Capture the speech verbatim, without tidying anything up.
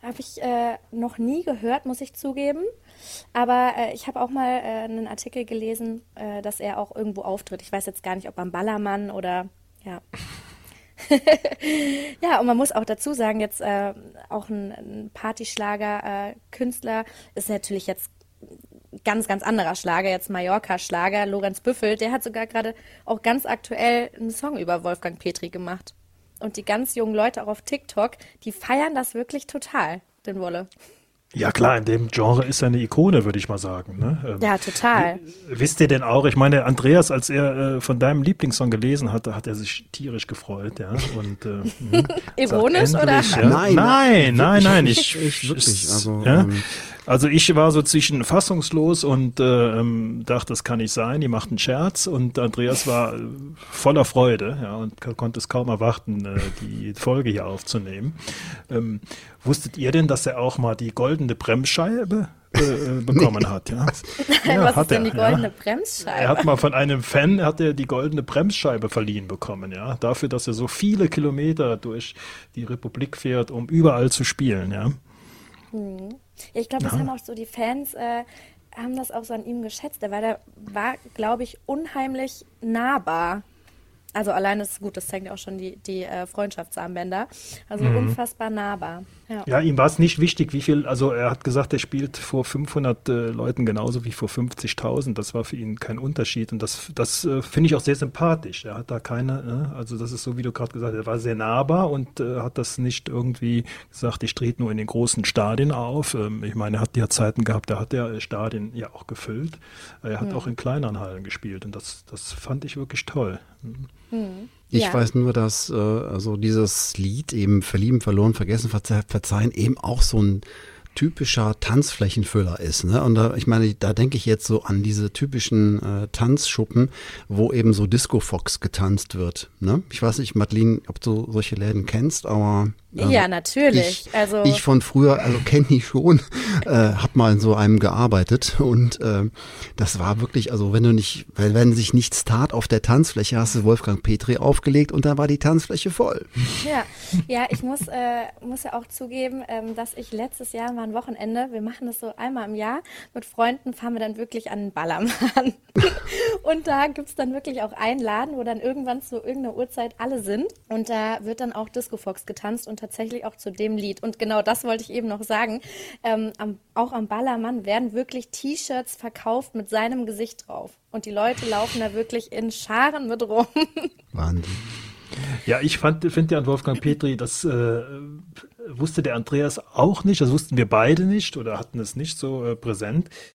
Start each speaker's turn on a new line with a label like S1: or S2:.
S1: habe ich äh, noch nie gehört, muss ich zugeben. Aber äh, ich habe auch mal äh, einen Artikel gelesen, äh, dass er auch irgendwo auftritt. Ich weiß jetzt gar nicht, ob am Ballermann oder ja. Ja, und man muss auch dazu sagen, jetzt äh, auch ein, ein Partyschlager-Künstler ist natürlich jetzt ganz, ganz anderer Schlager, jetzt Mallorca-Schlager. Lorenz Büffel, der hat sogar gerade auch ganz aktuell einen Song über Wolfgang Petri gemacht. Und die ganz jungen Leute auch auf TikTok, die feiern das wirklich total, den Wolle.
S2: Ja klar, in dem Genre ist er eine Ikone, würde ich mal sagen. Ne? Ähm,
S1: Ja, total.
S2: Wisst ihr denn auch, ich meine, Andreas, als er äh, von deinem Lieblingssong gelesen hatte, hat er sich tierisch gefreut, ja. Und, äh, mh,
S1: Ironisch,
S2: sagt,
S1: oder?
S2: endlich, ja.
S3: Nein,
S2: nein, nein, nein, ich,
S3: ich, ich wirklich, also,
S2: ja?
S3: ähm,
S2: Also ich war so zwischen fassungslos und äh, ähm, dachte, das kann nicht sein, die macht einen Scherz, und Andreas war äh, voller Freude, ja, und k- konnte es kaum erwarten, äh, die Folge hier aufzunehmen. Ähm, wusstet ihr denn, dass er auch mal die goldene Bremsscheibe äh, bekommen hat? Ja? Ja,
S1: Was
S2: hat
S1: ist denn
S2: er,
S1: die goldene
S2: ja.
S1: Bremsscheibe?
S2: Er hat mal von einem Fan hat er die goldene Bremsscheibe verliehen bekommen, ja, dafür, dass er so viele Kilometer durch die Republik fährt, um überall zu spielen, ja.
S1: Hm. Ja, ich glaube, das
S2: Ja.
S1: haben auch so die Fans, äh, haben das auch so an ihm geschätzt, weil der war, glaube ich, unheimlich nahbar. Also allein ist gut, das zeigt ja auch schon die, die äh, Freundschaftsarmbänder. Also unfassbar nahbar. Ja.
S2: Ja, ihm war es nicht wichtig, wie viel, also er hat gesagt, er spielt vor fünfhundert äh, Leuten genauso wie vor fünfzigtausend. Das war für ihn kein Unterschied, und das, das äh, finde ich auch sehr sympathisch. Er hat da keine, äh, also das ist so, wie du gerade gesagt hast, er war sehr nahbar und äh, hat das nicht irgendwie gesagt, ich trete nur in den großen Stadien auf. Ähm, ich meine, er hat ja Zeiten gehabt, da hat er Stadien ja auch gefüllt. Er hat auch in kleineren Hallen gespielt, und das, das fand ich wirklich toll.
S3: Ich
S1: Ja.
S3: weiß nur, dass äh, also dieses Lied eben Verlieben, Verloren, Vergessen, Verze Verzeihen eben auch so ein typischer Tanzflächenfüller ist. Ne? Und da, ich meine, da denke ich jetzt so an diese typischen äh, Tanzschuppen, wo eben so Disco-Fox getanzt wird. Ne? Ich weiß nicht, Madeline, ob du solche Läden kennst, aber ähm,
S1: Ja, natürlich.
S3: Ich,
S1: Also
S3: ich von früher, also kenne ich schon, äh, habe mal in so einem gearbeitet, und äh, das war wirklich, also wenn du nicht, weil wenn sich nichts tat auf der Tanzfläche, hast du Wolfgang Petri aufgelegt und dann war die Tanzfläche voll.
S1: ja, ja, ich muss, äh, muss ja auch zugeben, ähm, dass ich letztes Jahr mal ein Wochenende, wir machen das so einmal im Jahr, mit Freunden fahren wir dann wirklich an den Ballermann. Und da gibt's dann wirklich auch einen Laden, wo dann irgendwann zu irgendeiner Uhrzeit alle sind. Und da wird dann auch Disco Fox getanzt, und tatsächlich auch zu dem Lied. Und genau das wollte ich eben noch sagen. Ähm, am, auch am Ballermann werden wirklich T-Shirts verkauft mit seinem Gesicht drauf. Und die Leute laufen da wirklich in Scharen mit rum.
S3: Wahnsinn.
S2: Ja, ich fand, finde ja an Wolfgang Petri, das äh, wusste der Andreas auch nicht, das wussten wir beide nicht oder hatten es nicht so äh, präsent.